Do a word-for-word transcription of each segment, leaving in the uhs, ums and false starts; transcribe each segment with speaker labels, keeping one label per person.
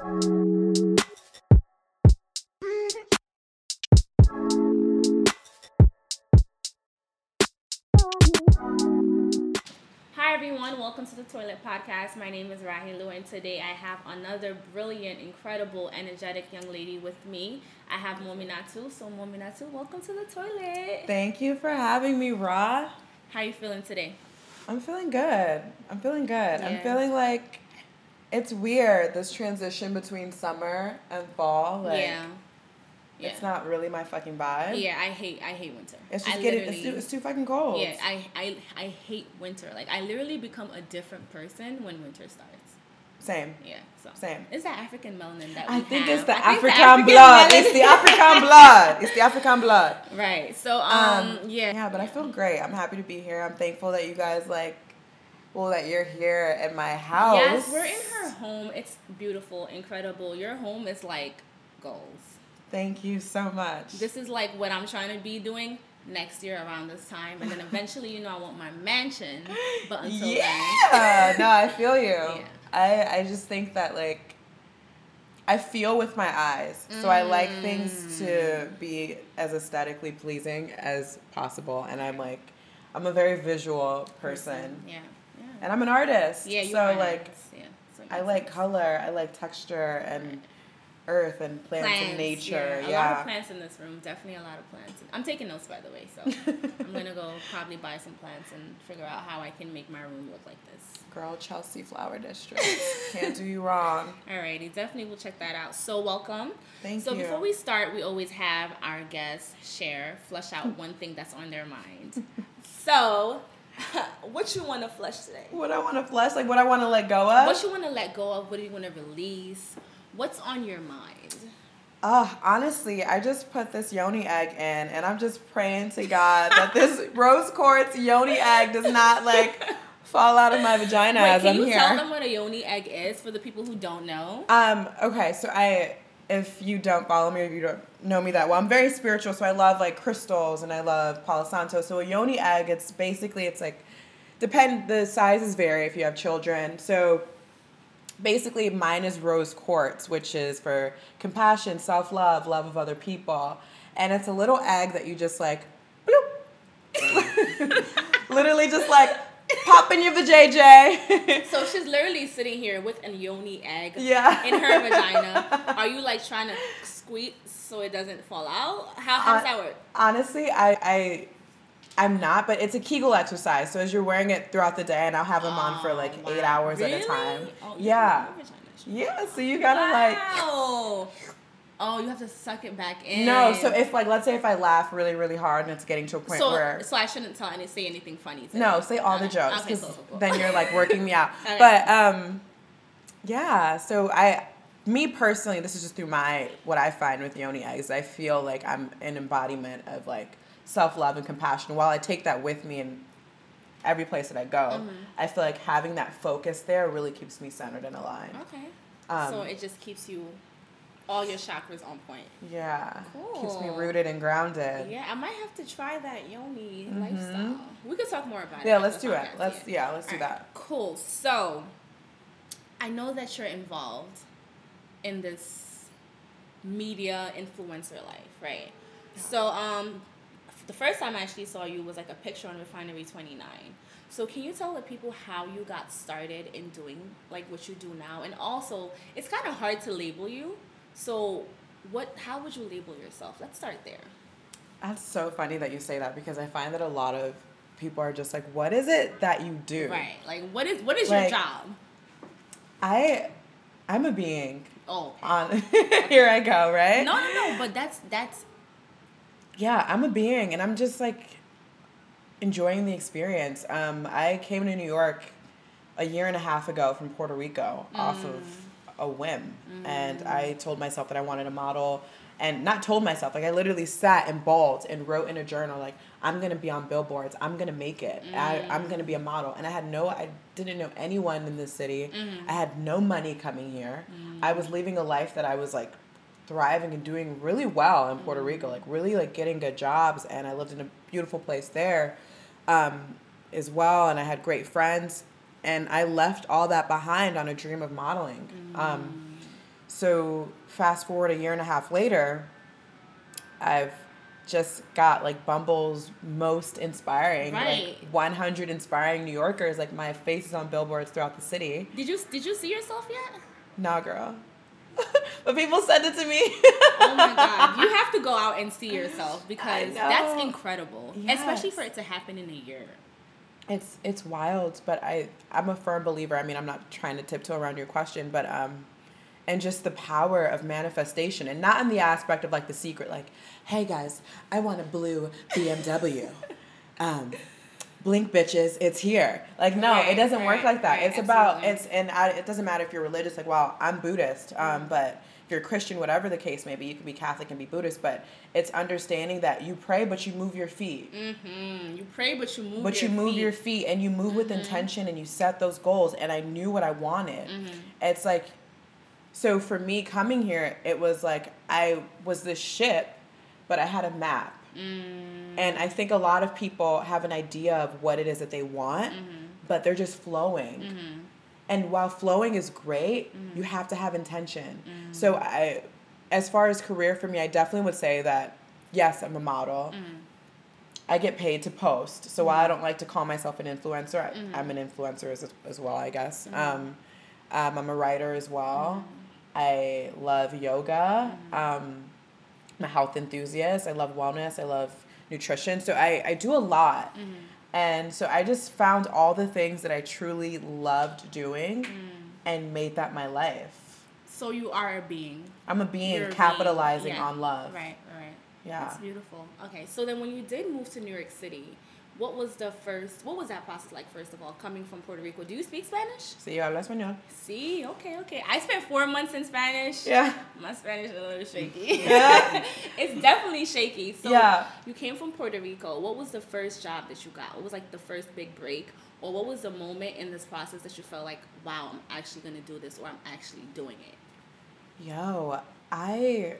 Speaker 1: Hi everyone, welcome to the Toilet Podcast. My name is Rahilu and today I have another brilliant, incredible, energetic young lady with me. I have Mominatu. So Mominatu, welcome to the toilet.
Speaker 2: Thank you for having me, Ra.
Speaker 1: How are you feeling today?
Speaker 2: I'm feeling good. I'm feeling good.
Speaker 1: Yeah.
Speaker 2: I'm feeling like it's weird, this transition between summer and fall. Like,
Speaker 1: yeah. yeah.
Speaker 2: It's not really my fucking vibe.
Speaker 1: Yeah, I hate I hate winter.
Speaker 2: It's just
Speaker 1: I
Speaker 2: getting it's too, it's too fucking cold.
Speaker 1: Yeah, I, I I hate winter. Like I literally become a different person when winter starts.
Speaker 2: Same.
Speaker 1: Yeah, so
Speaker 2: Same.
Speaker 1: It's that African melanin that we
Speaker 2: I think
Speaker 1: have.
Speaker 2: it's the
Speaker 1: I
Speaker 2: African,
Speaker 1: think the African
Speaker 2: blood.
Speaker 1: melanin.
Speaker 2: It's the African blood. It's the African blood.
Speaker 1: Right. So um,
Speaker 2: Um,
Speaker 1: yeah.
Speaker 2: Yeah, but I feel great. I'm happy to be here. I'm thankful that you guys like well that you're here at my house.
Speaker 1: Yes, we're in her home. It's beautiful, incredible. Your home is like goals.
Speaker 2: Thank you so much.
Speaker 1: This is like what I'm trying to be doing next year around this time, and then eventually, you know, I want my mansion. But until
Speaker 2: yeah,
Speaker 1: then,
Speaker 2: no, I feel you.
Speaker 1: Yeah.
Speaker 2: I I just think that like I feel with my eyes, so I like things to be as aesthetically pleasing as possible, and I'm like I'm a very visual person,
Speaker 1: yeah, yeah,
Speaker 2: and I'm an artist.
Speaker 1: yeah. You
Speaker 2: so
Speaker 1: are an
Speaker 2: like
Speaker 1: artist, yeah. So it
Speaker 2: I
Speaker 1: makes
Speaker 2: like
Speaker 1: sense.
Speaker 2: color, I like texture and earth and plants,
Speaker 1: Plants,
Speaker 2: and nature.
Speaker 1: Yeah, a
Speaker 2: Yeah,
Speaker 1: lot of plants in this room. Definitely a lot of plants. I'm taking notes, by the way. So I'm gonna go probably buy some plants and figure out how I can make my room look like this.
Speaker 2: Girl, Chelsea Flower District. Can't do you wrong.
Speaker 1: Alrighty, definitely will check that out. So welcome.
Speaker 2: Thank
Speaker 1: so
Speaker 2: you.
Speaker 1: before we start, we always have our guests share, flush out one thing that's on their mind. So, what you want to flush today?
Speaker 2: What I want to flush, like what I want to let go of.
Speaker 1: What you want to let go of? What do you want to release? What's on your mind?
Speaker 2: Uh, honestly, I just put this yoni egg in, and I'm just praying to God that this rose quartz yoni egg does not like fall out of my vagina
Speaker 1: Wait,
Speaker 2: as
Speaker 1: can
Speaker 2: I'm
Speaker 1: you
Speaker 2: here.
Speaker 1: tell them what a yoni egg is for the people who don't know?
Speaker 2: Um. Okay. So I, if you don't follow me, or if you don't know me that well, I'm very spiritual. So I love like crystals, and I love Palo Santo. So a yoni egg, it's basically it's like, depend the sizes vary if you have children. So. Basically, mine is rose quartz, which is for compassion, self-love, love of other people. And it's a little egg that you just like, bloop. Literally just like pop in your vajayjay.
Speaker 1: So she's literally sitting here with a yoni egg
Speaker 2: Yeah.
Speaker 1: in her vagina. Are you like trying to squeeze so it doesn't fall out? How, how does
Speaker 2: Uh,
Speaker 1: that work?
Speaker 2: Honestly, I, I, I'm not, but it's a Kegel exercise. So as you're wearing it throughout the day, and I'll have them on for like
Speaker 1: Oh,
Speaker 2: eight
Speaker 1: wow.
Speaker 2: hours at a
Speaker 1: Really?
Speaker 2: time.
Speaker 1: Oh,
Speaker 2: Yeah.
Speaker 1: your vagina is-
Speaker 2: Yeah, so you gotta like...
Speaker 1: Wow. Oh, you have to suck it back in.
Speaker 2: No, so if like, let's say if I laugh really, really hard and it's getting to a point
Speaker 1: so,
Speaker 2: where...
Speaker 1: so I shouldn't tell any say anything funny. Today.
Speaker 2: No, say all the
Speaker 1: Okay.
Speaker 2: jokes,
Speaker 1: Okay,
Speaker 2: because
Speaker 1: cool, cool, cool.
Speaker 2: then you're like working me out.
Speaker 1: Okay.
Speaker 2: But um, yeah. So I, me personally, this is just through my what I find with yoni eggs. I feel like I'm an embodiment of like self love and compassion. While I take that with me in every place that I go,
Speaker 1: Mhm.
Speaker 2: I feel like having that focus there really keeps me centered and aligned.
Speaker 1: Okay.
Speaker 2: Um,
Speaker 1: so it just keeps you, all your chakras on point.
Speaker 2: Yeah, keeps me
Speaker 1: Cool.
Speaker 2: rooted and grounded.
Speaker 1: Yeah, I might have to try that yoni
Speaker 2: Mhm.
Speaker 1: lifestyle. We could talk more about it.
Speaker 2: Yeah,
Speaker 1: after
Speaker 2: let's
Speaker 1: the
Speaker 2: do it.
Speaker 1: podcast,
Speaker 2: Let's yeah, let's do
Speaker 1: All right,
Speaker 2: that.
Speaker 1: Cool. So, I know that you're involved in this media influencer life, right? So, um, the first time I actually saw you was like a picture on Refinery twenty-nine. So, can you tell the people how you got started in doing like what you do now? And also, it's kind of hard to label you. So, what? How would you label yourself? Let's start there.
Speaker 2: That's so funny that you say that, because I find that a lot of people are just like, what is it that you do?
Speaker 1: Right. Like, what is what is
Speaker 2: Like,
Speaker 1: your job?
Speaker 2: I, I'm a being.
Speaker 1: Oh.
Speaker 2: On here I go, right?
Speaker 1: No, no, no. But that's that's.
Speaker 2: Yeah, I'm a being, and I'm just like enjoying the experience. Um, I came to New York a year and a half ago from Puerto Rico
Speaker 1: Mm.
Speaker 2: off of a whim, and I told myself that I wanted a model. And not told myself, like I literally sat and bawled and wrote in a journal, like, I'm going to be on billboards. I'm going to make it.
Speaker 1: Mm.
Speaker 2: I, I'm going to be a model. And I had no, I didn't know anyone in this city.
Speaker 1: Mm-hmm.
Speaker 2: I had no money coming here.
Speaker 1: Mm.
Speaker 2: I was living a life that I was like thriving and doing really well in Puerto Rico, like really like getting good jobs. And I lived in a beautiful place there um, as well. And I had great friends. And I left all that behind on a dream of modeling.
Speaker 1: Mm.
Speaker 2: Um, so fast forward a year and a half later, I've just got like Bumble's most inspiring,
Speaker 1: right.
Speaker 2: like one hundred inspiring New Yorkers. Like my face is on billboards throughout the city.
Speaker 1: Did you did you see yourself yet?
Speaker 2: Nah, girl. But people send it to me.
Speaker 1: Oh my God. You have to go out and see yourself because that's incredible.
Speaker 2: Yes.
Speaker 1: Especially for it to happen in a year.
Speaker 2: It's it's wild, but I, I'm a firm believer. I mean, I'm not trying to tiptoe around your question, but um, and just the power of manifestation, and not in the aspect of like the secret, like, hey guys, I want a blue B M W. um, blink bitches, it's here. Like, no,
Speaker 1: right,
Speaker 2: it doesn't
Speaker 1: right,
Speaker 2: work like that.
Speaker 1: right,
Speaker 2: it's
Speaker 1: absolutely.
Speaker 2: about, it's, and I, it doesn't matter if you're religious, like, well, I'm Buddhist, um, mm-hmm. but if you're Christian, whatever the case may be, you can be Catholic and be Buddhist, but it's understanding that you pray, but you move your feet.
Speaker 1: Mm-hmm. You pray, but you move
Speaker 2: but
Speaker 1: your
Speaker 2: you move
Speaker 1: feet.
Speaker 2: your feet, and you move mm-hmm. with intention, and you set those goals, and I knew what I wanted. Mm-hmm. It's like, so for me coming here, it was like, I was this ship, but I had a map. Mm. And I think a lot of people have an idea of what it is that they want, mm-hmm. but they're just flowing. Mm-hmm. And while flowing is great, mm-hmm. you have to have intention. Mm-hmm. So I, as far as career for me, I definitely would say that, yes, I'm a model. Mm-hmm. I get paid to post. So mm-hmm. while I don't like to call myself an influencer, I, mm-hmm. I'm an influencer as, as well, I guess. Mm-hmm. Um, um, I'm a writer as well. Mm-hmm. I love yoga. Mm-hmm. Um, I'm a health enthusiast. I love wellness. I love nutrition. So I, I do a lot. Mm-hmm. And so I just found all the things that I truly loved doing mm. and made that my life.
Speaker 1: So you are a being.
Speaker 2: I'm a being
Speaker 1: You're
Speaker 2: capitalizing
Speaker 1: being. Yeah.
Speaker 2: on love.
Speaker 1: Right, right.
Speaker 2: Yeah.
Speaker 1: That's beautiful. Okay, so then when you did move to New York City, what was the first, what was that process like, first of all, coming from Puerto Rico? Do you speak Spanish?
Speaker 2: Sí, hablo español.
Speaker 1: Sí, okay, okay. I spent four months in Spanish.
Speaker 2: Yeah.
Speaker 1: My Spanish is a little shaky. Yeah. It's definitely shaky. So
Speaker 2: yeah.
Speaker 1: You came from Puerto Rico. What was the first job that you got? What was like the first big break? Or what was the moment in this process that you felt like, wow, I'm actually going to do this, or I'm actually doing it?
Speaker 2: Yo, I,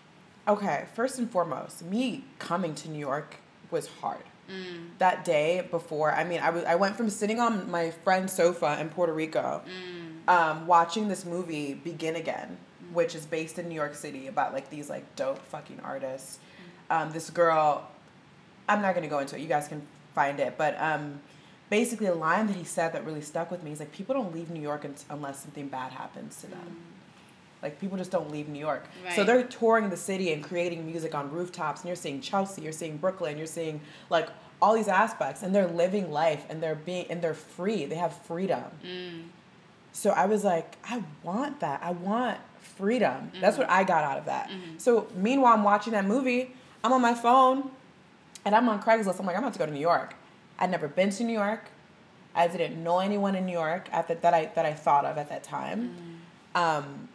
Speaker 2: okay, first and foremost, me coming to New York was hard. Mm. That day before, I mean, I, w- I went from sitting on my friend's sofa in Puerto Rico, mm. um, watching this movie, Begin Again, mm. which is based in New York City about, like, these, like, dope fucking artists. Mm. Um, this girl, I'm not going to go into it. You guys can find it. But um, basically a line that he said that really stuck with me is, like, people don't leave New York unless something bad happens to them. Mm. Like, people just don't leave New York. Right. So they're touring the city and creating music on rooftops, and you're seeing Chelsea, you're seeing Brooklyn, you're seeing, like, all these aspects, and they're living life, and they're being, and they're free. They have freedom. Mm. So I was like, I want that. I want freedom. Mm-hmm. That's what I got out of that. Mm-hmm. So meanwhile, I'm watching that movie, I'm on my phone, and I'm on Craigslist. I'm like, I'm about to go to New York. I'd never been to New York. I didn't know anyone in New York at the, that I that I thought of at that time. Mm. Um,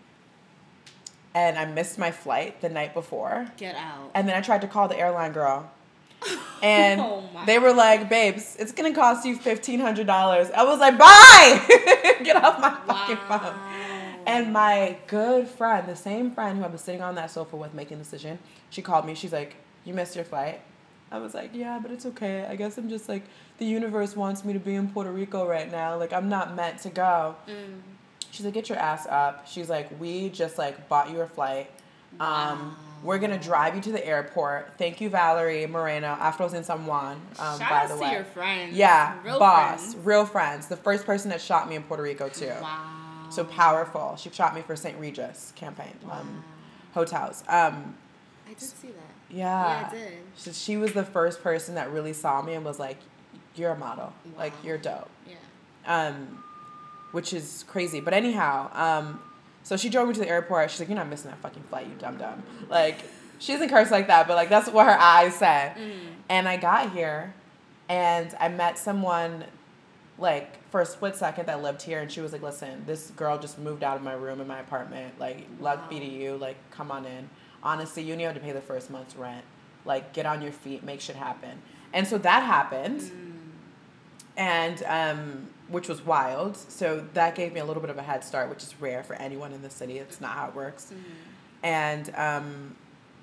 Speaker 2: and I missed my flight the night before.
Speaker 1: Get out.
Speaker 2: And then I tried to call the airline girl. And
Speaker 1: oh
Speaker 2: they were like, babes, it's going to cost you fifteen hundred dollars. I was like, bye! Get off my fucking
Speaker 1: wow.
Speaker 2: phone. And my good friend, the same friend who I was sitting on that sofa with making the decision, she called me. She's like, you missed your flight? I was like, yeah, but it's okay. I guess I'm just like, the universe wants me to be in Puerto Rico right now. Like, I'm not meant to go. Mm. She's like, get your ass up. She's like, we just, like, bought you a flight.
Speaker 1: Wow.
Speaker 2: Um, we're going to drive you to the airport. Thank you, Valerie Moreno. Afros in San Juan, um,
Speaker 1: Shout
Speaker 2: by
Speaker 1: out
Speaker 2: the
Speaker 1: to
Speaker 2: way.
Speaker 1: your friends.
Speaker 2: Yeah,
Speaker 1: real
Speaker 2: boss.
Speaker 1: Friends.
Speaker 2: Real friends. The first person that shot me in Puerto Rico, too.
Speaker 1: Wow.
Speaker 2: So powerful. She shot me for Saint Regis campaign.
Speaker 1: Wow.
Speaker 2: Um, hotels. Um,
Speaker 1: I did see that.
Speaker 2: Yeah.
Speaker 1: Yeah, I did.
Speaker 2: So she was the first person that really saw me and was like, you're a model.
Speaker 1: Wow.
Speaker 2: Like, you're dope.
Speaker 1: Yeah.
Speaker 2: Um, which is crazy. But anyhow, um, so she drove me to the airport. She's like, you're not missing that fucking flight, you dum-dum. Like, she doesn't curse like that, but, like, that's what her eyes said. Mm. And I got here, and I met someone, like, for a split second that lived here, and she was like, listen, this girl just moved out of my room in my apartment. Like,
Speaker 1: wow.
Speaker 2: luck be to you. Like, come on in. Honestly, you only have to pay the first month's rent. Like, get on your feet, make shit happen. And so that happened, mm. and um, which was wild. So that gave me a little bit of a head start, which is rare for anyone in the city. It's not how it works. Mm. And um,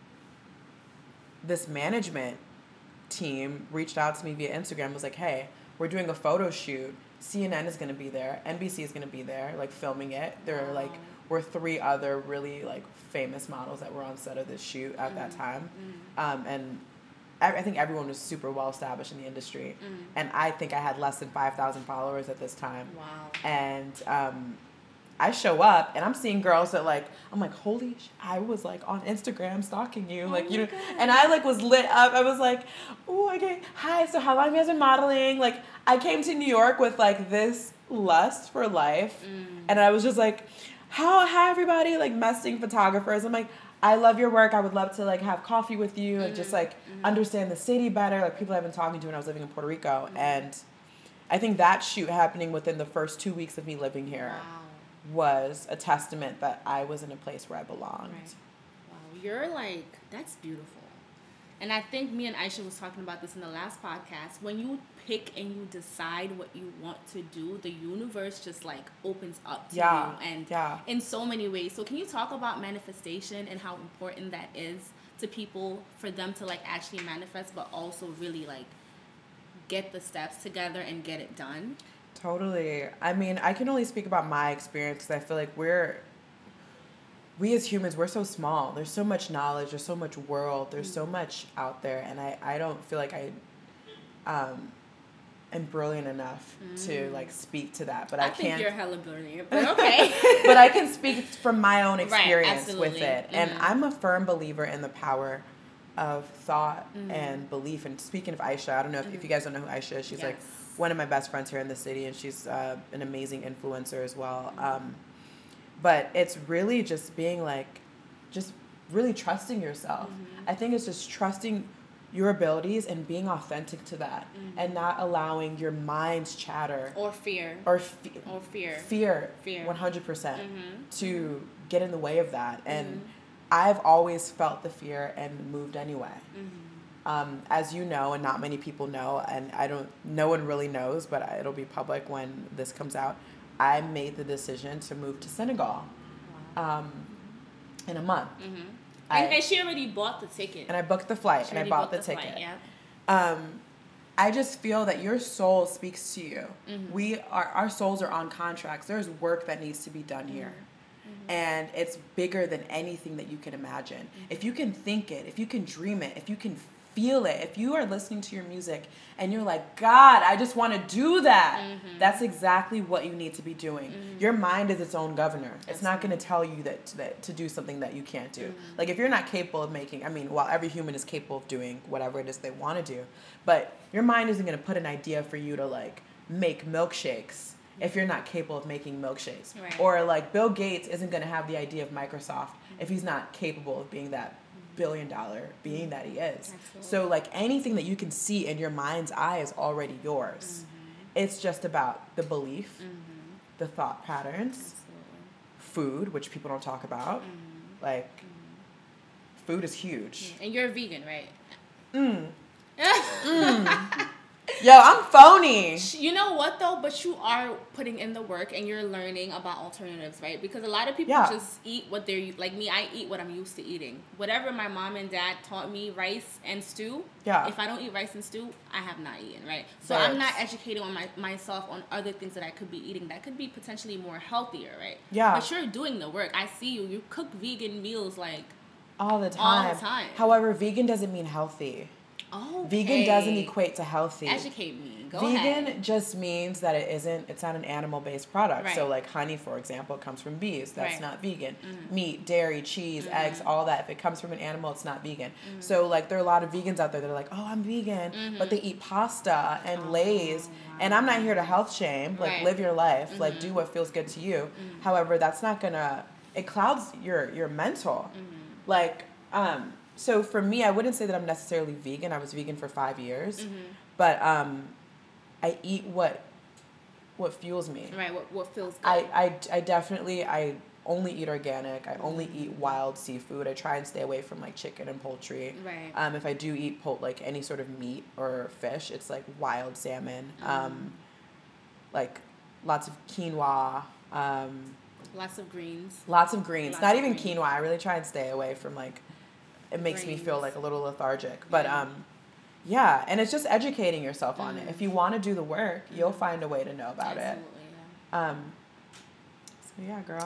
Speaker 2: this management team reached out to me via Instagram, was like, hey, we're doing a photo shoot. C N N is going to be there. N B C is going to be there, like, filming it. They're, wow. like, were three other really like famous models that were on set of this shoot at mm. that time. Mm. Um, and I, I think everyone was super well established in the industry. Mm. And I think I had less than five thousand followers at this time.
Speaker 1: Wow.
Speaker 2: And um, I show up and I'm seeing girls that like, I'm like, holy sh- I was like on Instagram stalking you. Oh like, you know, God. And I like was lit up. I was like, oh, okay. Hi. So how long have you guys been modeling? Like I came to New York with like this lust for life. Mm. And I was just like, how, hi everybody, like messaging photographers. I'm like, I love your work. I would love to like have coffee with you mm. and just like mm. understand the city better. Like people I've been talking to when I was living in Puerto Rico. Mm. And I think that shoot happening within the first two weeks of me living here. Wow. Was a testament that I was in a place where I belonged.
Speaker 1: Right. Wow, you're like, that's beautiful. And I think me and Aisha was talking about this in the last podcast. When you pick and you decide what you want to do, the universe just like opens up to
Speaker 2: yeah.
Speaker 1: you and
Speaker 2: yeah.
Speaker 1: in so many ways. So can you talk about manifestation and how important that is to people for them to like actually manifest, but also really like get the steps together and get it done?
Speaker 2: Totally. I mean, I can only speak about my experience because I feel like we're, we as humans, we're so small. There's so much knowledge. There's so much world. There's mm-hmm. so much out there. And I, I don't feel like I um, am brilliant enough mm. to, like, speak to that. But I,
Speaker 1: I
Speaker 2: can't.
Speaker 1: think you're hella brilliant, but okay.
Speaker 2: But I can speak from my own experience
Speaker 1: right,
Speaker 2: with it.
Speaker 1: Mm-hmm.
Speaker 2: And I'm a firm believer in the power of thought mm-hmm. and belief. And speaking of Aisha, I don't know if, mm-hmm. if you guys don't know who Aisha is. She's, yes. like, one of my best friends here in the city, and she's uh, an amazing influencer as well. Um, but it's really just being like, just really trusting yourself. Mm-hmm. I think it's just trusting your abilities and being authentic to that mm-hmm. and not allowing your mind's chatter.
Speaker 1: Or fear.
Speaker 2: Or, fe-
Speaker 1: or fear.
Speaker 2: Fear.
Speaker 1: Fear.
Speaker 2: one hundred percent
Speaker 1: mm-hmm.
Speaker 2: to get in the way of that. And
Speaker 1: mm-hmm.
Speaker 2: I've always felt the fear and moved anyway.
Speaker 1: Mm-hmm.
Speaker 2: Um, as you know, and not many people know, and I don't, no one really knows, but it'll be public when this comes out. I made the decision to move to Senegal wow. um, in a month.
Speaker 1: Mm-hmm. I, and, and she already bought the ticket.
Speaker 2: And I booked the flight,
Speaker 1: she
Speaker 2: and I bought the, the ticket. Flight, yeah. Um, I just feel that your soul speaks to you. Mm-hmm. We are, our souls are on contracts. There's work that needs to be done mm-hmm. here. Mm-hmm. And it's bigger than anything that you can imagine. Mm-hmm. If you can think it, if you can dream it, if you can feel it, if you are listening to your music and you're like, God, I just want to do that, mm-hmm. that's exactly what you need to be doing. Mm-hmm. Your mind is its own governor. It's that's not going to tell you that, that to do something that you can't do. Mm-hmm. Like if you're not capable of making, I mean, while every human is capable of doing whatever it is they want to do, but your mind isn't going to put an idea for you to like make milkshakes if you're not capable of making milkshakes.
Speaker 1: Right.
Speaker 2: Or like Bill Gates isn't going to have the idea of Microsoft mm-hmm. if he's not capable of being that billion dollar being that he is.
Speaker 1: Absolutely.
Speaker 2: So like anything that you can see in your mind's eye is already yours. Mm-hmm. It's just about the belief, mm-hmm. the thought patterns,
Speaker 1: Absolutely.
Speaker 2: Food, which people don't talk about.
Speaker 1: Mm-hmm.
Speaker 2: Like
Speaker 1: mm-hmm.
Speaker 2: food is huge.
Speaker 1: And you're a vegan, right?
Speaker 2: Mm. mm. Yo, I'm phony.
Speaker 1: You know what though? But you are putting in the work and you're learning about alternatives, right? Because a lot of people
Speaker 2: yeah.
Speaker 1: just eat what they're like. Me, I eat what I'm used to eating. Whatever my mom and dad taught me, rice and stew.
Speaker 2: Yeah.
Speaker 1: If I don't eat rice and stew, I have not eaten, right? So
Speaker 2: right.
Speaker 1: I'm not educating on my myself on other things that I could be eating that could be potentially more healthier, right?
Speaker 2: Yeah.
Speaker 1: But you're doing the work. I see you. You cook vegan meals like
Speaker 2: all the time.
Speaker 1: All the time.
Speaker 2: However, vegan doesn't mean healthy.
Speaker 1: Oh, okay.
Speaker 2: Vegan doesn't equate to healthy.
Speaker 1: Educate me. Go
Speaker 2: Vegan
Speaker 1: ahead.
Speaker 2: just means that it isn't, it's not an animal-based product.
Speaker 1: Right.
Speaker 2: So like honey, for example, comes from bees. That's
Speaker 1: right.
Speaker 2: not vegan.
Speaker 1: Mm-hmm.
Speaker 2: Meat, dairy, cheese, mm-hmm. eggs, all that. If it comes from an animal, it's not vegan.
Speaker 1: Mm-hmm.
Speaker 2: So like there are a lot of vegans out there that are like, oh, I'm vegan,
Speaker 1: mm-hmm.
Speaker 2: but they eat pasta and
Speaker 1: oh,
Speaker 2: Lay's.
Speaker 1: wow.
Speaker 2: And I'm not here to health shame. Like
Speaker 1: right.
Speaker 2: live your life.
Speaker 1: Mm-hmm.
Speaker 2: Like do what feels good to you.
Speaker 1: Mm-hmm.
Speaker 2: However, that's not gonna, it clouds your, your mental.
Speaker 1: Mm-hmm.
Speaker 2: Like, um... So for me, I wouldn't say that I'm necessarily vegan. I was vegan for five years,
Speaker 1: mm-hmm.
Speaker 2: but um, I eat what what fuels me.
Speaker 1: Right. What what feels good.
Speaker 2: I, I, I definitely I only eat organic. I only
Speaker 1: mm-hmm.
Speaker 2: eat wild seafood. I try and stay away from like chicken and poultry.
Speaker 1: Right.
Speaker 2: Um, if I do eat pol- like any sort of meat or fish, it's like wild salmon.
Speaker 1: Mm-hmm.
Speaker 2: Um, like lots of quinoa. Um,
Speaker 1: lots of greens.
Speaker 2: Lots of greens.
Speaker 1: Lots
Speaker 2: Not
Speaker 1: of
Speaker 2: even
Speaker 1: greens.
Speaker 2: quinoa. I really try and stay away from like. It makes
Speaker 1: Brains.
Speaker 2: me feel like a little lethargic. But,
Speaker 1: yeah.
Speaker 2: um, yeah, and it's just educating yourself on
Speaker 1: mm.
Speaker 2: it. If you want to do the work, you'll find a way to know about
Speaker 1: Absolutely,
Speaker 2: it.
Speaker 1: Yeah.
Speaker 2: Um, so, yeah, girl.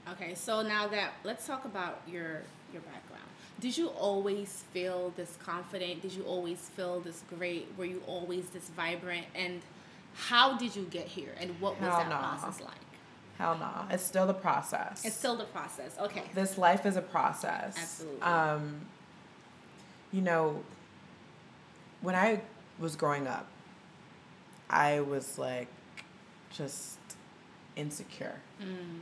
Speaker 1: Okay, so now that let's talk about your your background. Did you always feel this confident? Did you always feel this great? Were you always this vibrant? And how did you get here? And what was
Speaker 2: Hell
Speaker 1: that
Speaker 2: no.
Speaker 1: process like?
Speaker 2: Hell no. It's still the process.
Speaker 1: It's still the process. Okay.
Speaker 2: This life is a process.
Speaker 1: Absolutely.
Speaker 2: Um, you know, when I was growing up, I was like just insecure.
Speaker 1: Mm.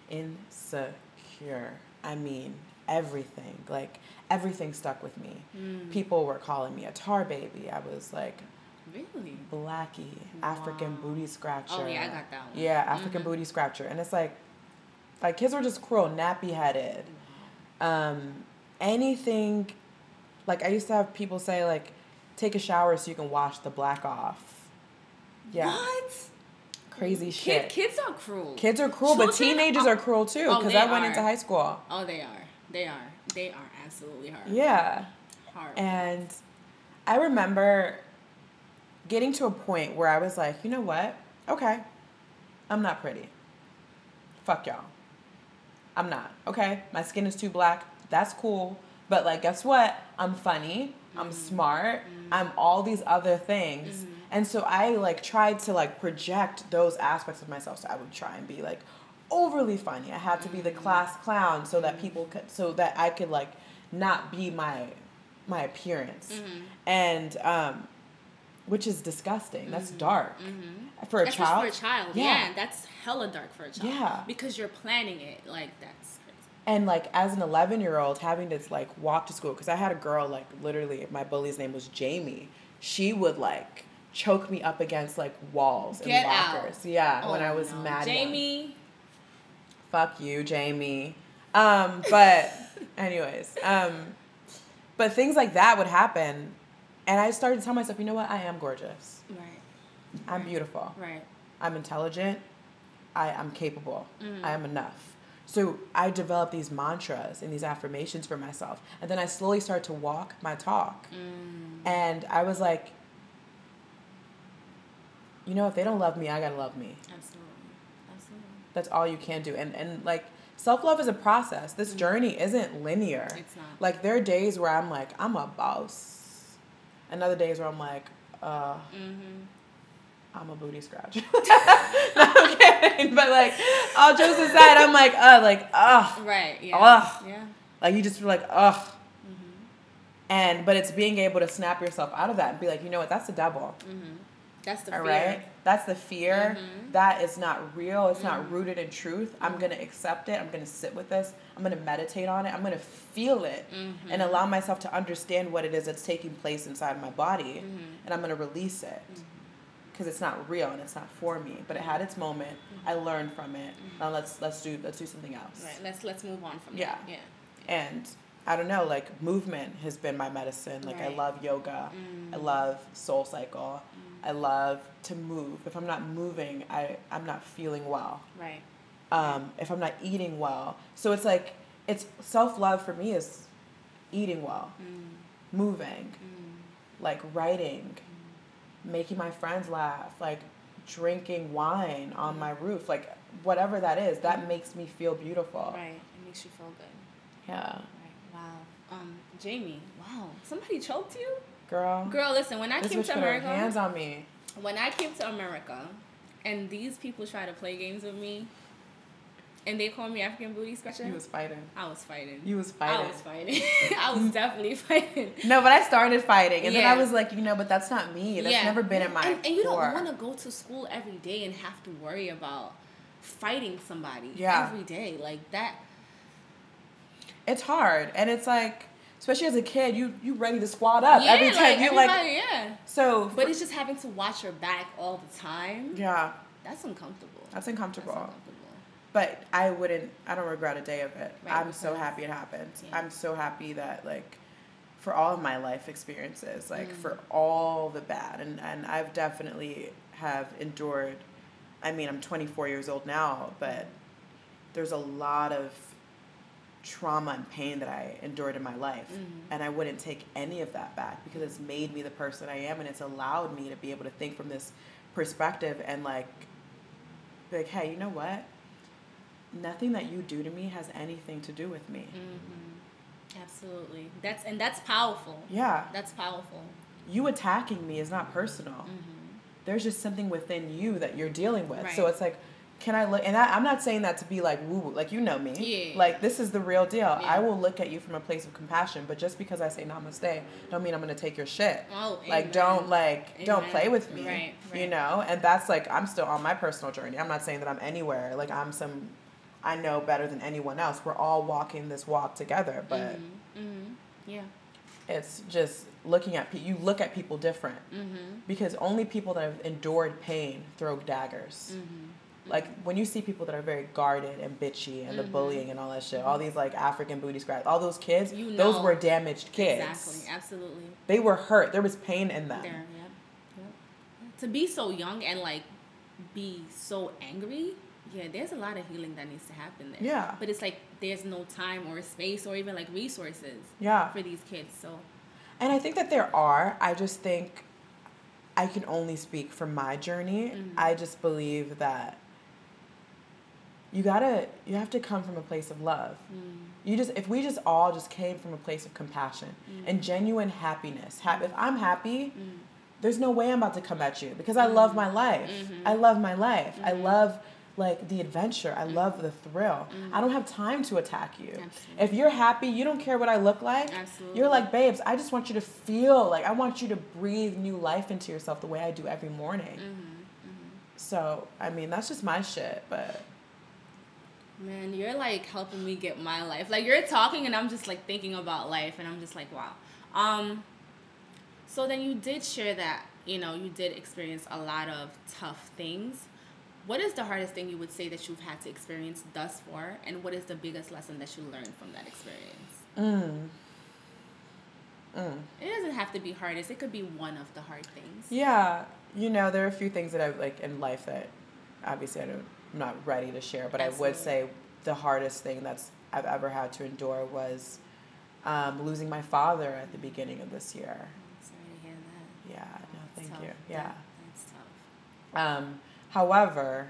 Speaker 2: Insecure. I mean, everything. Like, everything stuck with me.
Speaker 1: Mm.
Speaker 2: People were calling me a tar baby. I was like,
Speaker 1: really?
Speaker 2: Blackie, African
Speaker 1: Wow.
Speaker 2: booty scratcher.
Speaker 1: Oh, yeah, I got that one.
Speaker 2: Yeah, African
Speaker 1: Mm-hmm.
Speaker 2: booty scratcher. And it's like, like kids were just cruel, nappy headed. Um, anything, like I used to have people say like, take a shower so you can wash the black off. Yeah.
Speaker 1: What?
Speaker 2: Crazy
Speaker 1: Kid,
Speaker 2: shit.
Speaker 1: kids are cruel.
Speaker 2: Kids are cruel, but
Speaker 1: Children
Speaker 2: teenagers
Speaker 1: are-
Speaker 2: are cruel too.
Speaker 1: Oh,
Speaker 2: Because
Speaker 1: they
Speaker 2: I went
Speaker 1: are.
Speaker 2: into high school.
Speaker 1: Oh, they are. They are. They are absolutely hard.
Speaker 2: Yeah.
Speaker 1: Hard.
Speaker 2: And I remember getting to a point where I was like, you know what? Okay. I'm not pretty. Fuck y'all. I'm not. Okay? My skin is too black. That's cool. But like, guess what? I'm funny. I'm smart. I'm all these other things.
Speaker 1: Mm-hmm.
Speaker 2: And so I like tried to like project those aspects of myself. So I would try and be like overly funny. I had to be the class clown so that people could, so that I could like not be my, my appearance.
Speaker 1: Mm-hmm.
Speaker 2: And, um, which is disgusting. That's dark.
Speaker 1: Mm-hmm.
Speaker 2: For a
Speaker 1: That's
Speaker 2: child.
Speaker 1: just for a child.
Speaker 2: Yeah.
Speaker 1: Yeah. That's hella dark for a child.
Speaker 2: Yeah.
Speaker 1: Because you're planning it. Like, that's crazy.
Speaker 2: And like as an eleven year old having to like walk to school, because I had a girl like literally, my bully's name was Jamie. She would like choke me up against like walls and
Speaker 1: Get
Speaker 2: lockers.
Speaker 1: out.
Speaker 2: Yeah,
Speaker 1: Oh,
Speaker 2: when I was
Speaker 1: no.
Speaker 2: mad. young.
Speaker 1: Jamie.
Speaker 2: Fuck you, Jamie. Um, but anyways, um, but things like that would happen, and I started to tell myself, you know what? I am gorgeous.
Speaker 1: Right.
Speaker 2: I'm beautiful.
Speaker 1: Right.
Speaker 2: I'm intelligent. I am capable.
Speaker 1: Mm-hmm.
Speaker 2: I am enough. So I developed these mantras and these affirmations for myself. And then I slowly started to walk my talk.
Speaker 1: Mm.
Speaker 2: And I was like, you know, if they don't love me, I gotta love me.
Speaker 1: Absolutely. Absolutely.
Speaker 2: That's all you can do. And and like self-love is a process. This
Speaker 1: Mm-hmm.
Speaker 2: journey isn't linear.
Speaker 1: It's not.
Speaker 2: Like there are days where I'm like, I'm a boss. And other days where I'm like, uh,
Speaker 1: Mm-hmm.
Speaker 2: I'm a booty scratcher. No, I'm kidding. But like, all jokes aside, I'm like, uh, like, ugh.
Speaker 1: Right. Yeah.
Speaker 2: Ugh.
Speaker 1: Yeah.
Speaker 2: Like you just feel like, ugh.
Speaker 1: Mm-hmm.
Speaker 2: And but it's being able to snap yourself out of that and be like, you know what, that's the devil.
Speaker 1: Mm-hmm. That's the
Speaker 2: All
Speaker 1: fear.
Speaker 2: right? That's the fear.
Speaker 1: Mhm.
Speaker 2: That is not real. It's
Speaker 1: Mhm.
Speaker 2: not rooted in truth. I'm going to accept it. I'm going to sit with this. I'm going to meditate on it. I'm going to feel it
Speaker 1: Mhm.
Speaker 2: and allow myself to understand what it is that's taking place inside my body.
Speaker 1: Mhm.
Speaker 2: And I'm going to release it.
Speaker 1: Mhm.
Speaker 2: Because it's not real and it's not for me, but it had its moment. I learned from it. Now let's let's do let's do something else.
Speaker 1: Right. Let's let's move on from
Speaker 2: Yeah.
Speaker 1: that. Yeah.
Speaker 2: And I don't know, like movement has been my medicine. Like I
Speaker 1: Right.
Speaker 2: love yoga. I
Speaker 1: Mm.
Speaker 2: love Soul Cycle. I love to move. If I'm not moving, I I'm not feeling well.
Speaker 1: Right.
Speaker 2: Um, if I'm not eating well, so it's like it's self love for me is eating well,
Speaker 1: Mm.
Speaker 2: moving,
Speaker 1: Mm.
Speaker 2: like writing, making my friends laugh, like drinking wine on my roof, like whatever that is, that makes me feel beautiful.
Speaker 1: Right. It makes you feel good.
Speaker 2: Yeah.
Speaker 1: Right. Wow. Um, Jamie. Wow. Somebody choked you?
Speaker 2: Girl.
Speaker 1: Girl, listen. When I
Speaker 2: This
Speaker 1: came
Speaker 2: bitch
Speaker 1: to
Speaker 2: put her
Speaker 1: America,
Speaker 2: hands on me.
Speaker 1: when I came to America, and these people try to play games with me, and they call me African booty scratcher,
Speaker 2: You was fighting.
Speaker 1: I was fighting.
Speaker 2: You was
Speaker 1: I
Speaker 2: fighting.
Speaker 1: was fighting. I was definitely fighting.
Speaker 2: No, but I started fighting, and then
Speaker 1: Yeah.
Speaker 2: I was like, you know, but that's not me. That's
Speaker 1: Yeah.
Speaker 2: never been in my
Speaker 1: And, and you don't
Speaker 2: core.
Speaker 1: want to go to school every day and have to worry about fighting somebody
Speaker 2: Yeah.
Speaker 1: every day like that.
Speaker 2: It's hard, and it's like, especially as a kid, you you ready to squat up
Speaker 1: yeah,
Speaker 2: every time
Speaker 1: like,
Speaker 2: you like.
Speaker 1: everybody, yeah.
Speaker 2: So,
Speaker 1: But it's just having to watch your back all the time.
Speaker 2: yeah,
Speaker 1: That's uncomfortable.
Speaker 2: that's uncomfortable.
Speaker 1: That's uncomfortable.
Speaker 2: But I wouldn't. I don't regret a day of it.
Speaker 1: Right,
Speaker 2: I'm so
Speaker 1: because-
Speaker 2: happy it happened.
Speaker 1: Yeah.
Speaker 2: I'm so happy that like, for all of my life experiences, like
Speaker 1: Mm.
Speaker 2: for all the bad, and and I've definitely have endured. I mean, I'm twenty-four years old now, but there's a lot of trauma and pain that I endured in my life.
Speaker 1: Mhm.
Speaker 2: And I wouldn't take any of that back because it's made me the person I am, and it's allowed me to be able to think from this perspective and like be like, hey, you know what? nothing that you do to me has anything to do with me.
Speaker 1: Mm-hmm. Absolutely. That's and that's powerful.
Speaker 2: Yeah.
Speaker 1: That's powerful.
Speaker 2: You attacking me is not personal.
Speaker 1: Mm-hmm.
Speaker 2: There's just something within you that you're dealing with.
Speaker 1: Right.
Speaker 2: So it's like, can I look? And I, I'm not saying that to be like woo woo. Like, you know me.
Speaker 1: Yeah.
Speaker 2: Like, this is the real deal.
Speaker 1: Yeah.
Speaker 2: I will look at you from a place of compassion. But just because I say namaste, don't mean I'm gonna take your shit.
Speaker 1: Oh,
Speaker 2: like,
Speaker 1: amen.
Speaker 2: don't like,
Speaker 1: Amen.
Speaker 2: don't play with me.
Speaker 1: Right, right.
Speaker 2: You know. And that's like, I'm still on my personal journey. I'm not saying that I'm anywhere. Like, I'm some, I know better than anyone else. We're all walking this walk together. But
Speaker 1: mm-hmm. Mm-hmm. Yeah.
Speaker 2: it's just looking at people. You look at people different.
Speaker 1: Mm-hmm.
Speaker 2: Because only people that have endured pain throw daggers.
Speaker 1: Mm-hmm.
Speaker 2: Like, when you see people that are very guarded and bitchy and
Speaker 1: mm-hmm.
Speaker 2: the bullying and all that shit, all these, like, African booty scratch, all those kids,
Speaker 1: you know.
Speaker 2: those were damaged kids.
Speaker 1: Exactly. Absolutely.
Speaker 2: They were hurt. There was pain in them.
Speaker 1: There, yep. Yep. To be so young and, like, be so angry, yeah, there's a lot of healing that needs to happen there.
Speaker 2: Yeah.
Speaker 1: But it's like there's no time or space or even, like, resources
Speaker 2: Yeah.
Speaker 1: for these kids, so.
Speaker 2: And I think that there are. I just think I can only speak from my journey.
Speaker 1: Mm-hmm.
Speaker 2: I just believe that you gotta, you have to come from a place of love.
Speaker 1: Mm.
Speaker 2: You just, if we just all just came from a place of compassion
Speaker 1: Mm.
Speaker 2: and genuine happiness. Ha- if I'm happy,
Speaker 1: Mm.
Speaker 2: there's no way I'm about to come at you because I love my life.
Speaker 1: Mm-hmm.
Speaker 2: I love my life.
Speaker 1: Mm-hmm.
Speaker 2: I love like the adventure. I love the thrill.
Speaker 1: Mm-hmm.
Speaker 2: I don't have time to attack you.
Speaker 1: Absolutely.
Speaker 2: If you're happy, you don't care what I look like.
Speaker 1: Absolutely.
Speaker 2: You're like, babes, I just want you to feel like I want you to breathe new life into yourself the way I do every morning.
Speaker 1: Mm-hmm. Mm-hmm.
Speaker 2: So, I mean, that's just my shit, but
Speaker 1: Man, you're like helping me get my life. Like, you're talking and I'm just like thinking about life and I'm just like, wow. Um, so then you did share that, you know, you did experience a lot of tough things. What is the hardest thing you would say that you've had to experience thus far? And what is the biggest lesson that you learned from that experience?
Speaker 2: mm. Mm.
Speaker 1: It doesn't have to be hardest. It could be one of the hard things.
Speaker 2: Yeah, you know, there are a few things that I like in life that obviously I don't, I'm not ready to share, but
Speaker 1: Absolutely.
Speaker 2: I would say the hardest thing that's I've ever had to endure was um, losing my father at the beginning of this year.
Speaker 1: I'm sorry to hear that.
Speaker 2: Yeah, no,
Speaker 1: That's
Speaker 2: thank
Speaker 1: tough.
Speaker 2: you. Yeah.
Speaker 1: That, that's tough.
Speaker 2: Um, however,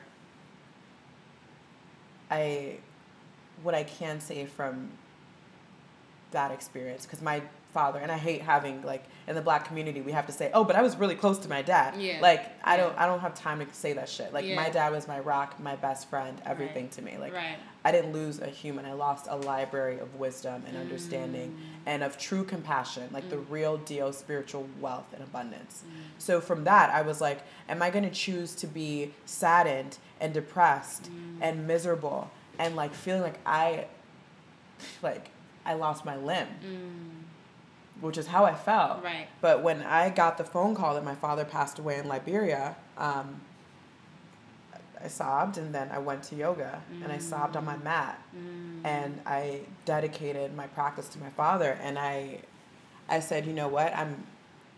Speaker 2: I what I can say from that experience, because my father, and I hate having like in the black community we have to say, oh, but I was really close to my dad.
Speaker 1: Yeah.
Speaker 2: Like I
Speaker 1: Yeah.
Speaker 2: don't I don't have time to say that shit. Like
Speaker 1: Yeah.
Speaker 2: my dad was my rock, my best friend, everything
Speaker 1: Right.
Speaker 2: to me. Like
Speaker 1: Right.
Speaker 2: I didn't lose a human. I lost a library of wisdom and
Speaker 1: Mm.
Speaker 2: understanding and of true compassion, like the
Speaker 1: Mm.
Speaker 2: real deal spiritual wealth and abundance.
Speaker 1: Mm.
Speaker 2: So from that, I was like, am I going to choose to be saddened and depressed
Speaker 1: Mm.
Speaker 2: and miserable and like feeling like I, like I lost my limb,
Speaker 1: Mm.
Speaker 2: which is how I felt.
Speaker 1: Right.
Speaker 2: But when I got the phone call that my father passed away in Liberia, um, I sobbed, and then I went to yoga and I sobbed on my mat,
Speaker 1: Mm.
Speaker 2: and I dedicated my practice to my father, and I, I said, you know what, I'm.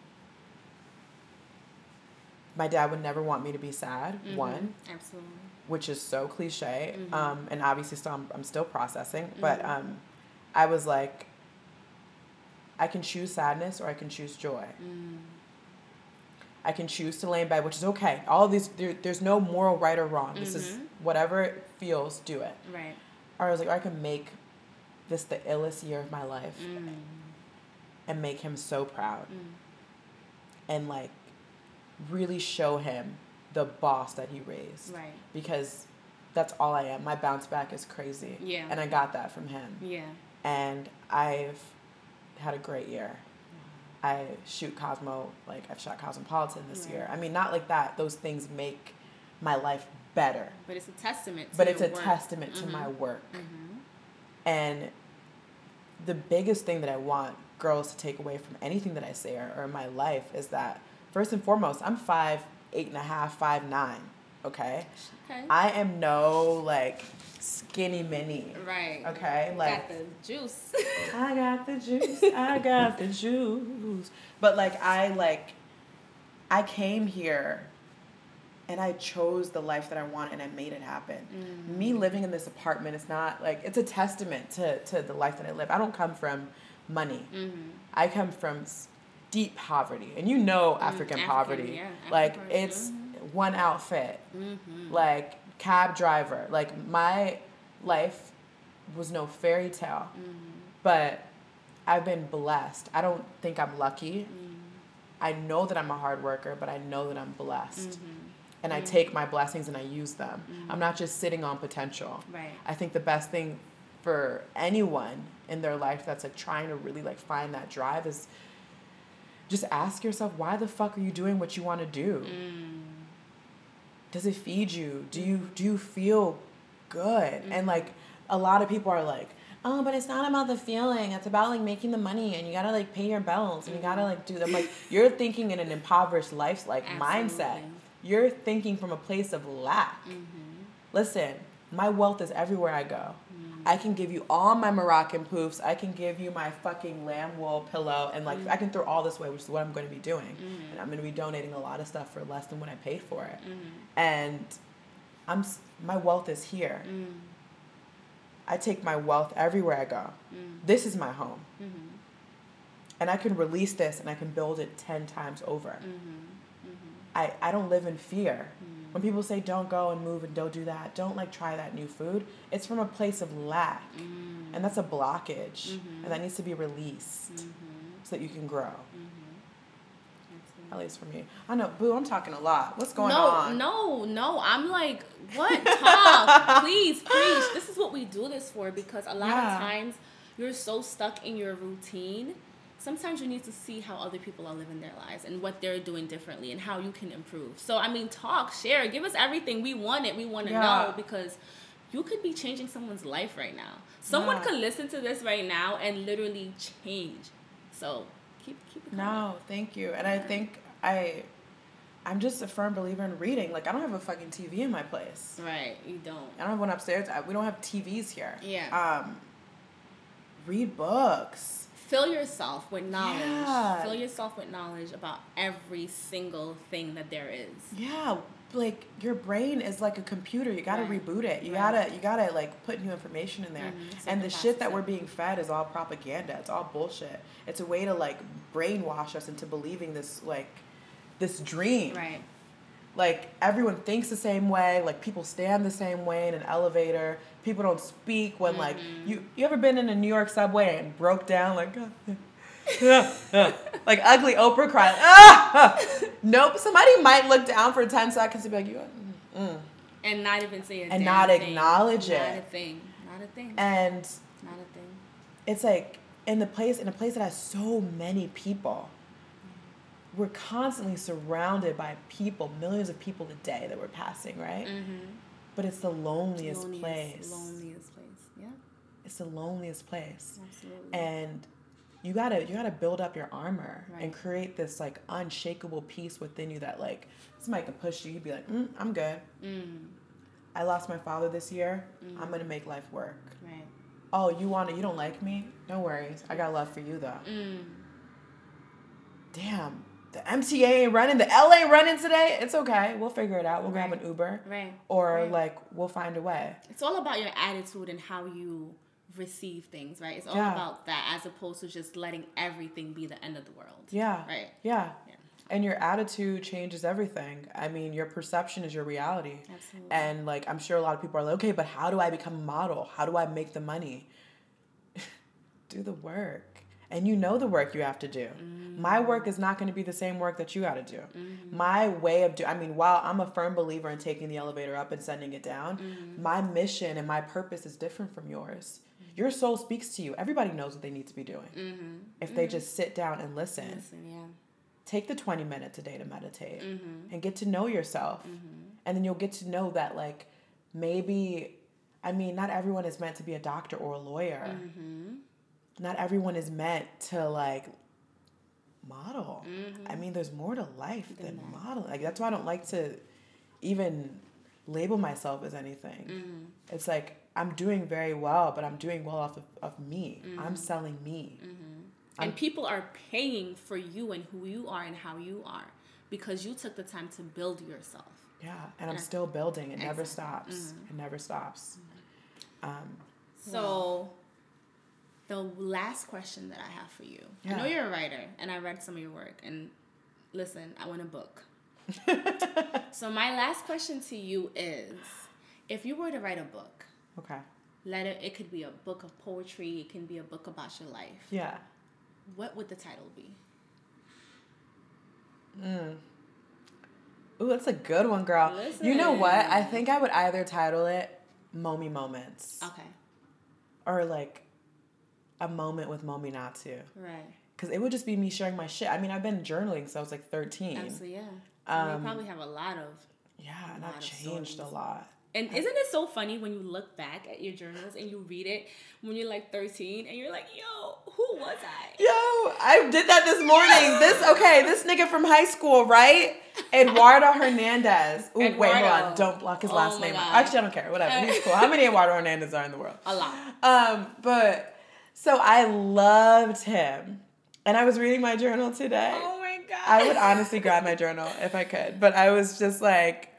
Speaker 2: My dad would never want me to be sad.
Speaker 1: Mhm.
Speaker 2: One,
Speaker 1: Absolutely.
Speaker 2: which is so cliche,
Speaker 1: Mhm.
Speaker 2: um, and obviously still I'm, I'm still processing. But
Speaker 1: Mhm.
Speaker 2: um, I was like, I can choose sadness or I can choose joy.
Speaker 1: Mm.
Speaker 2: I can choose to lay in bed, which is okay. All of these, there, there's no moral right or wrong. This is
Speaker 1: Mhm.
Speaker 2: whatever it feels, do it.
Speaker 1: Right.
Speaker 2: Or I was like, or I can make this the illest year of my life
Speaker 1: Mm.
Speaker 2: and make him so proud
Speaker 1: Mm.
Speaker 2: and like really show him the boss that he raised.
Speaker 1: Right.
Speaker 2: Because that's all I am. My bounce back is crazy.
Speaker 1: Yeah.
Speaker 2: And I got that from him.
Speaker 1: Yeah.
Speaker 2: And I've had a great year. I shoot Cosmo, like I've shot Cosmopolitan this
Speaker 1: Right.
Speaker 2: year. I mean, not like that. Those things make my life better.
Speaker 1: But it's a testament to
Speaker 2: But it's
Speaker 1: your
Speaker 2: a
Speaker 1: work.
Speaker 2: testament to
Speaker 1: Mhm.
Speaker 2: my work.
Speaker 1: Mhm.
Speaker 2: And the biggest thing that I want girls to take away from anything that I say or, or in my life is that, first and foremost, I'm five, eight and a half, five, nine. Okay?
Speaker 1: Okay.
Speaker 2: I am no like skinny mini.
Speaker 1: Right.
Speaker 2: Okay? Like
Speaker 1: Got the juice.
Speaker 2: I got the juice. I got the juice. But like I like I came here and I chose the life that I want and I made it happen.
Speaker 1: Mm.
Speaker 2: Me living in this apartment is not like it's a testament to, to the life that I live. I don't come from money.
Speaker 1: Mhm.
Speaker 2: I come from s- deep poverty. And you know
Speaker 1: Mm,
Speaker 2: African,
Speaker 1: African,
Speaker 2: poverty.
Speaker 1: yeah,
Speaker 2: like
Speaker 1: African,
Speaker 2: it's
Speaker 1: mhm.
Speaker 2: one outfit.
Speaker 1: Mhm.
Speaker 2: Like cab driver. Like my life was no fairy tale,
Speaker 1: mm-hmm.
Speaker 2: but I've been blessed. I don't think I'm lucky.
Speaker 1: Mm-hmm.
Speaker 2: I know that I'm a hard worker, but I know that I'm blessed.
Speaker 1: Mm-hmm.
Speaker 2: And I
Speaker 1: mm-hmm.
Speaker 2: take my blessings and I use them.
Speaker 1: Mm-hmm.
Speaker 2: I'm not just sitting on potential.
Speaker 1: Right.
Speaker 2: I think the best thing for anyone in their life that's like trying to really like find that drive is just ask yourself, why the fuck are you doing what you want to do?
Speaker 1: Mm.
Speaker 2: Does it feed you? Do you do you feel good?
Speaker 1: Mm-hmm.
Speaker 2: And like a lot of people are like, oh, but it's not about the feeling. It's about like making the money and you gotta like pay your bills and you gotta like do them. Like you're thinking in an impoverished life like mindset. You're thinking from a place of lack.
Speaker 1: Mm-hmm.
Speaker 2: Listen, my wealth is everywhere I go. Mm-hmm. I can give you all my Moroccan poofs. I can give you my fucking lamb wool pillow and like mm-hmm. I can throw all this away, which is what I'm going to be doing. Mm-hmm. And I'm going to be donating a lot of stuff for less than what I paid for it. Mm-hmm. And I'm my wealth is here. Mm-hmm. I take my wealth everywhere I go. Mm-hmm. This is my home. Mm-hmm. And I can release this and I can build it ten times over. Mm-hmm. I, I don't live in fear. Mm. When people say don't go and move and don't do that, don't like try that new food, it's from a place of lack. Mm. And that's a blockage. Mm-hmm. And that needs to be released mm-hmm. so that you can grow. Mm-hmm. At least for me. I know, boo, I'm talking a lot. What's going
Speaker 1: no,
Speaker 2: on?
Speaker 1: No, no, no. I'm like, what? Talk. Please, preach. This is what we do this for because a lot yeah. of times you're so stuck in your routine. Sometimes you need to see how other people are living their lives and what they're doing differently and how you can improve. So, I mean, talk, share, give us everything. We want it. We want to yeah. know because you could be changing someone's life right now. Someone yeah. could listen to this right now and literally change. So, keep keep it coming.
Speaker 2: No, thank you. And yeah. I think I, I'm just a firm believer in reading. Like, I don't have a fucking T V in my place.
Speaker 1: Right, you don't.
Speaker 2: I don't have one upstairs. We don't have T Vs here.
Speaker 1: Yeah.
Speaker 2: Um, read books.
Speaker 1: Fill yourself with knowledge.
Speaker 2: Yeah.
Speaker 1: Fill yourself with knowledge about every single thing that there is.
Speaker 2: Yeah, like your brain is like a computer. You gotta right. reboot it. You right. gotta you gotta like put new information in there. Mm-hmm. So and the shit that we're being fed is all propaganda. It's all bullshit. It's a way to like brainwash us into believing this like this dream.
Speaker 1: Right.
Speaker 2: Like everyone thinks the same way. Like people stand the same way in an elevator. People don't speak when mm-hmm. like you. You ever been in a New York subway and broke down like, uh, like ugly Oprah crying? Ah! Nope. Somebody might look down for ten seconds and be like, you, mm, mm.
Speaker 1: and not even say a
Speaker 2: and
Speaker 1: damn
Speaker 2: not
Speaker 1: thing.
Speaker 2: acknowledge it.
Speaker 1: Not a thing. Not a thing.
Speaker 2: And
Speaker 1: not a thing.
Speaker 2: It's like in the place in a place that has so many people. We're constantly surrounded by people, millions of people a day that we're passing, right? Mm-hmm. But it's the loneliest, loneliest place.
Speaker 1: Loneliest place, yeah.
Speaker 2: It's the loneliest place.
Speaker 1: Absolutely.
Speaker 2: And you gotta you gotta build up your armor
Speaker 1: right.
Speaker 2: and create this like unshakable peace within you that like somebody can push you, you'd be like, mm, I'm good. Mm. I lost my father this year. Mm. I'm gonna make life work.
Speaker 1: Right.
Speaker 2: Oh, you wanna you don't like me? No worries. I got love for you though. Mm. Damn. The M T A ain't running, the L ain't running today. It's okay. We'll figure it out. We'll
Speaker 1: right.
Speaker 2: grab an Uber.
Speaker 1: Right.
Speaker 2: Or
Speaker 1: right.
Speaker 2: like we'll find a way.
Speaker 1: It's all about your attitude and how you receive things, right? It's all
Speaker 2: yeah.
Speaker 1: about that as opposed to just letting everything be the end of the world.
Speaker 2: Yeah.
Speaker 1: Right.
Speaker 2: Yeah.
Speaker 1: yeah.
Speaker 2: And your attitude changes everything. I mean, your perception is your reality.
Speaker 1: Absolutely.
Speaker 2: And like I'm sure a lot of people are like, okay, but how do I become a model? How do I make the money? Do the work. And you know the work you have to do. Mm-hmm. My work is not going to be the same work that you got to do. Mm-hmm. My way of do, I mean, while I'm a firm believer in taking the elevator up and sending it down, mm-hmm. my mission and my purpose is different from yours. Mm-hmm. Your soul speaks to you. Everybody knows what they need to be doing. Mm-hmm. If mm-hmm. they just sit down and listen.
Speaker 1: Listen, yeah.
Speaker 2: Take the twenty minutes a day to meditate
Speaker 1: mm-hmm.
Speaker 2: and get to know yourself. Mm-hmm. And then you'll get to know that like maybe, I mean, not everyone is meant to be a doctor or a lawyer. Mm-hmm. Not everyone is meant to like model. Mm-hmm. I mean, there's more to life than, than modeling. Like that's why I don't like to even label myself as anything. Mm-hmm. It's like I'm doing very well, but I'm doing well off of, of me. Mm-hmm. I'm selling me.
Speaker 1: Mm-hmm. And people are paying for you and who you are and how you are because you took the time to build yourself.
Speaker 2: Yeah, and I'm still building. It exactly. never stops. Mm-hmm. It never stops. Mm-hmm. Um,
Speaker 1: so... The last question that I have for you. Yeah. I know you're a writer, and I read some of your work. And listen, I want a book. So my last question to you is, if you were to write a book,
Speaker 2: okay,
Speaker 1: Let it. It could be a book of poetry. It can be a book about your life.
Speaker 2: Yeah.
Speaker 1: What would the title be?
Speaker 2: Mm. Ooh, that's a good one, girl.
Speaker 1: Listen.
Speaker 2: You know what? I think I would either title it Momi Moments.
Speaker 1: Okay.
Speaker 2: Or like a moment with Momi Natsu.
Speaker 1: Right.
Speaker 2: Because it would just be me sharing my shit. I mean, I've been journaling since I was like thirteen.
Speaker 1: Absolutely, yeah. So
Speaker 2: Um,
Speaker 1: you probably have a lot of.
Speaker 2: Yeah, and
Speaker 1: lot
Speaker 2: I've
Speaker 1: of
Speaker 2: changed
Speaker 1: stories.
Speaker 2: a lot.
Speaker 1: And isn't it so funny when you look back at your journals and you read it when you're like thirteen and you're like, yo, who was I?
Speaker 2: Yo, I did that this morning. This, okay, this nigga from high school, right? Eduardo Hernandez. Ooh,
Speaker 1: Eduardo.
Speaker 2: wait, hold on. Don't block his
Speaker 1: Oh
Speaker 2: last
Speaker 1: my
Speaker 2: name.
Speaker 1: God.
Speaker 2: Actually, I don't care. Whatever. He's cool. How many Eduardo Hernandez are in the world?
Speaker 1: A lot.
Speaker 2: Um, but, so I loved him. And I was reading my journal today.
Speaker 1: Oh my God.
Speaker 2: I would honestly grab my journal if I could. But I was just like,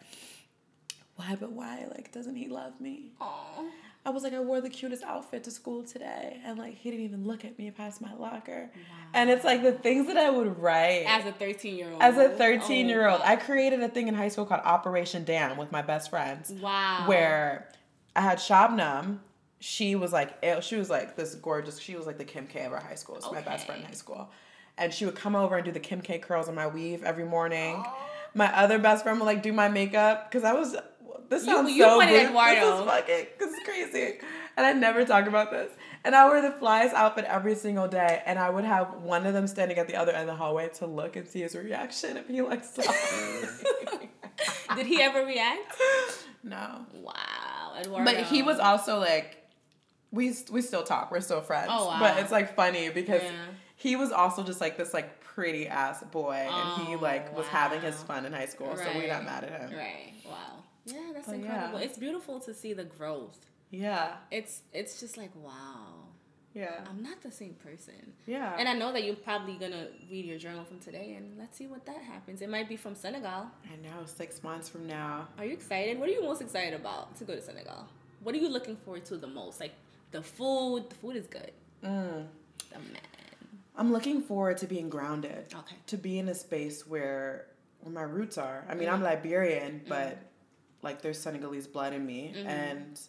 Speaker 2: why, but why? Like, doesn't he love me?
Speaker 1: Aw.
Speaker 2: I was like, I wore the cutest outfit to school today. And like, he didn't even look at me past my locker.
Speaker 1: Wow.
Speaker 2: And it's like the things that I would write.
Speaker 1: As a thirteen-year-old.
Speaker 2: As a thirteen-year-old.
Speaker 1: Oh,
Speaker 2: I created a thing in high school called Operation Damn with my best friends.
Speaker 1: wow.
Speaker 2: Where I had Shabnam. She was like, she was like this gorgeous, she was like the Kim K of our high school. It's my best friend in high school. And she would come over and do the Kim K curls on my weave every morning.
Speaker 1: Oh.
Speaker 2: My other best friend would like do my makeup because I was, this sounds
Speaker 1: You- you
Speaker 2: so
Speaker 1: wanted
Speaker 2: good.
Speaker 1: Eduardo.
Speaker 2: This is fucking, this is crazy. And I never talk about this. And I wear the flyest outfit every single day. And I would have one of them standing at the other end of the hallway to look and see his reaction if he like saw me.
Speaker 1: Did he ever react?
Speaker 2: No.
Speaker 1: Wow. Eduardo.
Speaker 2: But he was also like, we we still talk. We're still friends.
Speaker 1: Oh, wow.
Speaker 2: But it's like funny because
Speaker 1: Yeah.
Speaker 2: he was also just like this like pretty ass boy,
Speaker 1: Oh,
Speaker 2: and he like was
Speaker 1: wow.
Speaker 2: having his fun in high school, so we're not
Speaker 1: Right.
Speaker 2: mad at him.
Speaker 1: Right. Wow. Yeah, that's
Speaker 2: But
Speaker 1: incredible.
Speaker 2: yeah.
Speaker 1: It's beautiful to see the growth.
Speaker 2: Yeah.
Speaker 1: It's it's just like, wow.
Speaker 2: Yeah.
Speaker 1: I'm not the same person.
Speaker 2: Yeah.
Speaker 1: And I know that you're probably gonna read your journal from today, and let's see what that happens. It might be from Senegal.
Speaker 2: I know. Six months from now.
Speaker 1: Are you excited? What are you most excited about to go to Senegal? What are you looking forward to the most? Like the food. The food is good.
Speaker 2: Mm.
Speaker 1: The man.
Speaker 2: I'm looking forward to being grounded.
Speaker 1: Okay.
Speaker 2: To be in a space where where my roots are. I mean,
Speaker 1: Mm.
Speaker 2: I'm Liberian, but like there's Senegalese blood in me,
Speaker 1: Mhm.
Speaker 2: and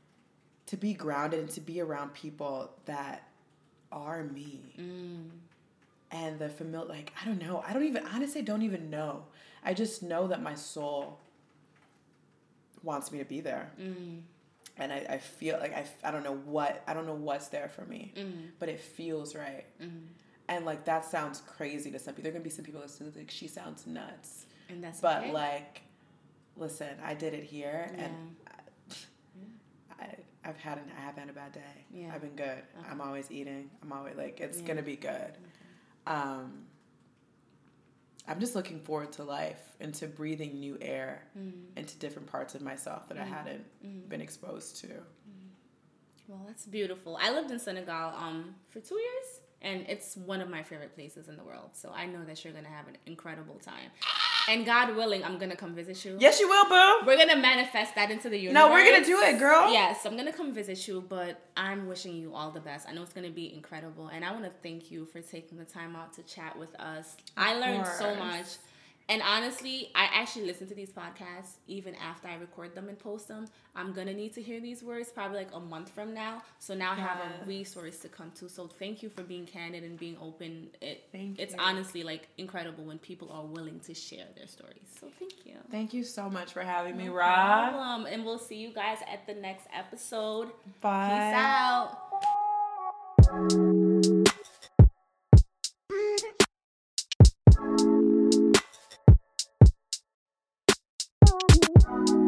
Speaker 2: to be grounded and to be around people that are me.
Speaker 1: Mm.
Speaker 2: And the familiar, like, I don't know. I don't even, honestly, don't even know. I just know that my soul wants me to be there.
Speaker 1: Mm.
Speaker 2: And I, I feel like, I, I don't know what, I don't know what's there for me,
Speaker 1: Mm.
Speaker 2: but it feels right.
Speaker 1: Mm.
Speaker 2: And like, that sounds crazy to some people. There are going to be some people that like, she sounds nuts.
Speaker 1: And that's
Speaker 2: But
Speaker 1: okay.
Speaker 2: like, listen, I did it here,
Speaker 1: Yeah.
Speaker 2: and I, I, I've had an, I have had a bad day.
Speaker 1: Yeah.
Speaker 2: I've been good.
Speaker 1: Okay.
Speaker 2: I'm always eating. I'm always like, it's
Speaker 1: Yeah.
Speaker 2: going to be good. Um, I'm just looking forward to life and to breathing new air
Speaker 1: Mm.
Speaker 2: into different parts of myself that I
Speaker 1: Mm.
Speaker 2: hadn't
Speaker 1: Mm.
Speaker 2: been exposed to.
Speaker 1: Well, that's beautiful. I lived in Senegal um for two years, and it's one of my favorite places in the world. So I know that you're gonna have an incredible time. And God willing, I'm gonna come visit you.
Speaker 2: Yes, you will, boo.
Speaker 1: We're gonna manifest that into the universe.
Speaker 2: No, we're gonna do it, girl.
Speaker 1: Yes, I'm gonna come visit you, but I'm wishing you all the best. I know it's gonna be incredible, and I want to thank you for taking the time out to chat with us. I learned so
Speaker 2: course.
Speaker 1: much. And honestly, I actually listen to these podcasts even after I record them and post them. I'm going to need to hear these words probably like a month from now. So now I have a
Speaker 2: Yes.
Speaker 1: resource to come to. So thank you for being candid and being open. It,
Speaker 2: Thank
Speaker 1: it's
Speaker 2: you.
Speaker 1: honestly like incredible when people are willing to share their stories. So thank you.
Speaker 2: Thank you so much for having me,
Speaker 1: No
Speaker 2: Ra.
Speaker 1: problem. And we'll see you guys at the next episode.
Speaker 2: Bye.
Speaker 1: Peace out.
Speaker 3: Thank you.